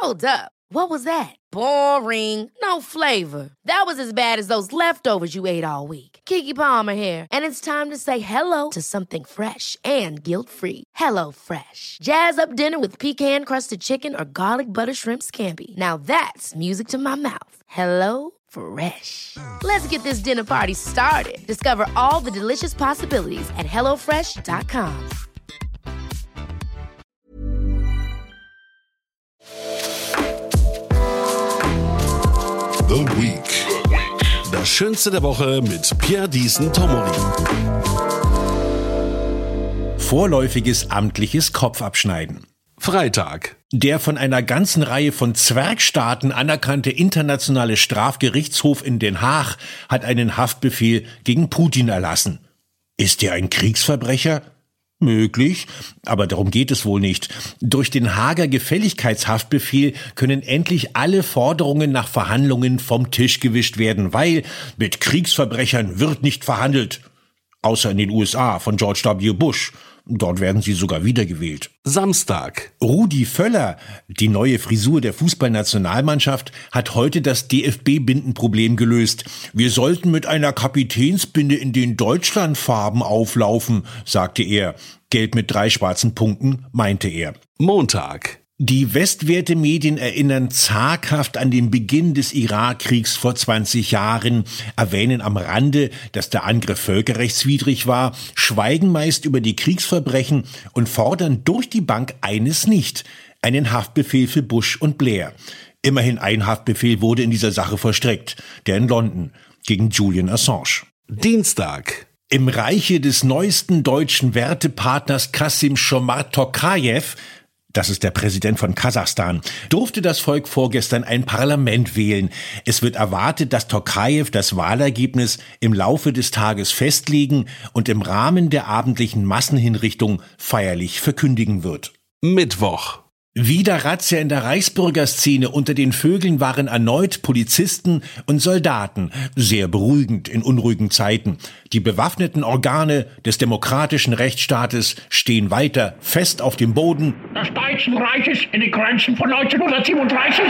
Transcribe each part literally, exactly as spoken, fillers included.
Hold up. What was that? Boring. No flavor. That was as bad as those leftovers you ate all week. Keke Palmer here. And it's time to say hello to something fresh and guilt-free. Hello Fresh. Jazz up dinner with pecan-crusted chicken or garlic butter shrimp scampi. Now that's music to my mouth. Hello Fresh. Let's get this dinner party started. Discover all the delicious possibilities at hello fresh dot com. The Week. Das Schönste der Woche mit Pierre Diesen-Tomori. Vorläufiges amtliches Kopfabschneiden. Freitag. Der von einer ganzen Reihe von Zwergstaaten anerkannte internationale Strafgerichtshof in Den Haag hat einen Haftbefehl gegen Putin erlassen. Ist er ein Kriegsverbrecher? Möglich, aber darum geht es wohl nicht. Durch den Haager Gefälligkeitshaftbefehl können endlich alle Forderungen nach Verhandlungen vom Tisch gewischt werden, weil mit Kriegsverbrechern wird nicht verhandelt. Außer in den U S A von George W. Bush. Dort werden sie sogar wiedergewählt. Samstag. Rudi Völler, die neue Frisur der Fußballnationalmannschaft, hat heute das D F B-Bindenproblem gelöst. Wir sollten mit einer Kapitänsbinde in den Deutschlandfarben auflaufen, sagte er. Gelb mit drei schwarzen Punkten, meinte er. Montag. Die westwerte Medien erinnern zaghaft an den Beginn des Irakkriegs vor zwanzig Jahren, erwähnen am Rande, dass der Angriff völkerrechtswidrig war, schweigen meist über die Kriegsverbrechen und fordern durch die Bank eines nicht: einen Haftbefehl für Bush und Blair. Immerhin ein Haftbefehl wurde in dieser Sache vollstreckt, der in London, gegen Julian Assange. Dienstag. Im Reiche des neuesten deutschen Wertepartners Kassym-Jomart Tokajew, das ist der Präsident von Kasachstan, durfte das Volk vorgestern ein Parlament wählen. Es wird erwartet, dass Tokajew das Wahlergebnis im Laufe des Tages festlegen und im Rahmen der abendlichen Massenhinrichtung feierlich verkündigen wird. Mittwoch. Wieder Razzia in der Reichsbürgerszene. Unter den Vögeln waren erneut Polizisten und Soldaten. Sehr beruhigend in unruhigen Zeiten. Die bewaffneten Organe des demokratischen Rechtsstaates stehen weiter fest auf dem Boden des Deutschen Reiches in den Grenzen von neunzehnhundertsiebenunddreißig.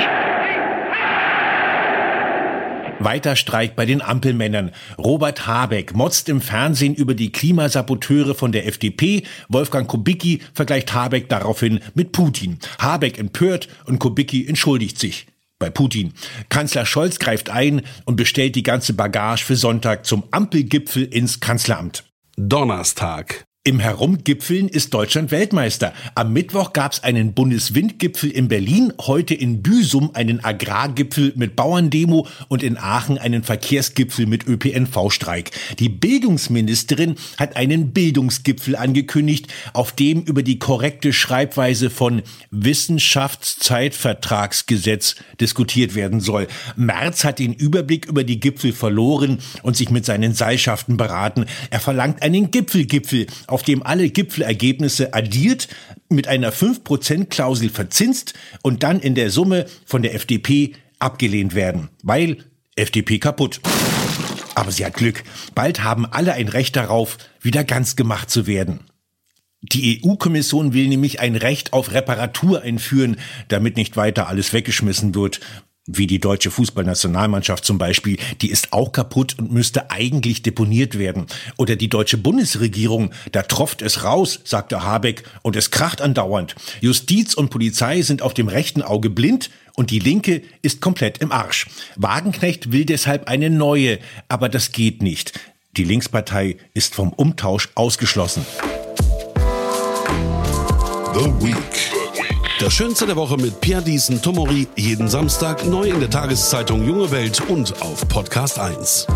Weiter Streik bei den Ampelmännern. Robert Habeck motzt im Fernsehen über die Klimasaboteure von der F D P. Wolfgang Kubicki vergleicht Habeck daraufhin mit Putin. Habeck empört und Kubicki entschuldigt sich bei Putin. Kanzler Scholz greift ein und bestellt die ganze Bagage für Sonntag zum Ampelgipfel ins Kanzleramt. Donnerstag. Im Herumgipfeln ist Deutschland Weltmeister. Am Mittwoch gab es einen Bundeswindgipfel in Berlin, heute in Büsum einen Agrargipfel mit Bauerndemo und in Aachen einen Verkehrsgipfel mit Ö P N V-Streik. Die Bildungsministerin hat einen Bildungsgipfel angekündigt, auf dem über die korrekte Schreibweise von Wissenschaftszeitvertragsgesetz diskutiert werden soll. Merz hat den Überblick über die Gipfel verloren und sich mit seinen Seilschaften beraten. Er verlangt einen Gipfelgipfel, auf dem alle Gipfelergebnisse addiert, mit einer fünf Prozent Klausel verzinst und dann in der Summe von der F D P abgelehnt werden, weil F D P kaputt. Aber sie hat Glück. Bald haben alle ein Recht darauf, wieder ganz gemacht zu werden. Die E U-Kommission will nämlich ein Recht auf Reparatur einführen, damit nicht weiter alles weggeschmissen wird. Wie die deutsche Fußballnationalmannschaft zum Beispiel, die ist auch kaputt und müsste eigentlich deponiert werden. Oder die deutsche Bundesregierung, da tropft es raus, sagte Habeck, und es kracht andauernd. Justiz und Polizei sind auf dem rechten Auge blind und die Linke ist komplett im Arsch. Wagenknecht will deshalb eine neue, aber das geht nicht. Die Linkspartei ist vom Umtausch ausgeschlossen. The Week. Das Schönste der Woche mit Pierre Diesen-Tomori, jeden Samstag neu in der Tageszeitung Junge Welt und auf Podcast eins.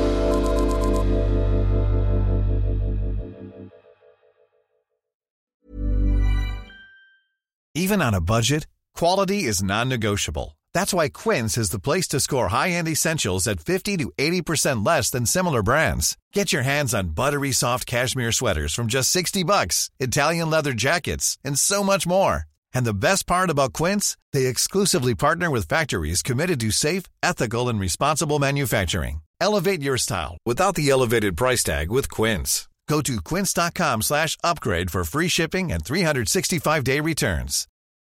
Even on a budget, quality is non-negotiable. That's why Quince is the place to score high-end essentials at fifty to eighty percent less than similar brands. Get your hands on buttery soft cashmere sweaters from just sixty bucks, Italian leather jackets, and so much more. And the best part about Quince, they exclusively partner with factories committed to safe, ethical, and responsible manufacturing. Elevate your style without the elevated price tag with Quince. Go to quince.com slash upgrade for free shipping and three sixty-five day returns.